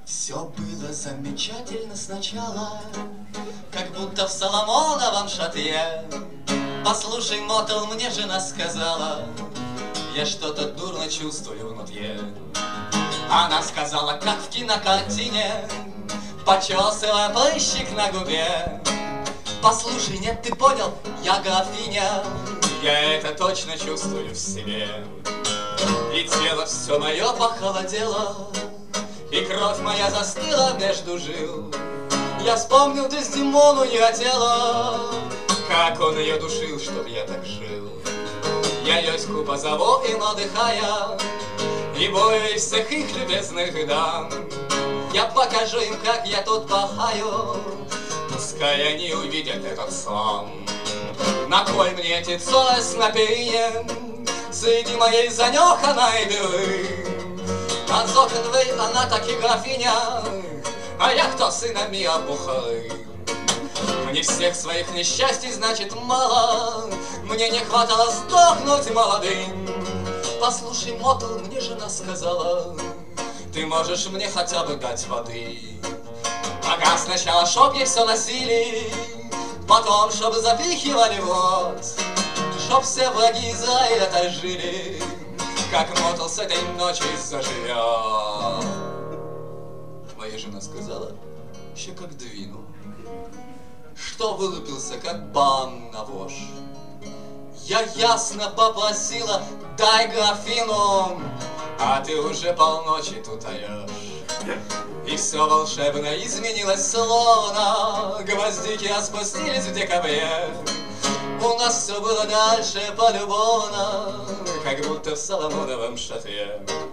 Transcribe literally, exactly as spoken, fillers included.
Все было замечательно сначала, как будто в Соломоновом шатре. Послушай, Мотл, мне жена сказала, я что-то дурно чувствую внутри. Она сказала, как в кинокартине, почесывая прыщик на губе. Послушай, нет, ты понял, я графиня, я это точно чувствую в себе. И тело все мое похолодело, и кровь моя застыла между жил. Я вспомнил Дездемону, не хотела, как он ее душил, чтоб я так жил. Я Йоську позову им отдыхая, и боюсь всех их любезных дам. Я покажу им, как я тут пахаю, пускай они увидят этот сон. Накрой мне эти цоя с наперием среди моей занеханной дыры. От окон вы, она таки графиня, а я кто сынами обухары. Мне всех своих несчастий, значит, мало, мне не хватало сдохнуть молодым. Послушай, Мотл, мне жена сказала, ты можешь мне хотя бы дать воды. Ага, сначала чтоб ей все носили, потом чтоб запихивали в рот, чтоб все враги Израиля так жили, как Мотл с этой ночи заживет. Моя жена сказала, еще как двину, что вылупился, как бан на вож. Я ясно попросила, дай графину, а ты уже полночи тут орешь. И все волшебно изменилось, словно гвоздики распустились в декабре. У нас все было дальше полюбовно, как будто в Соломоновом шатре.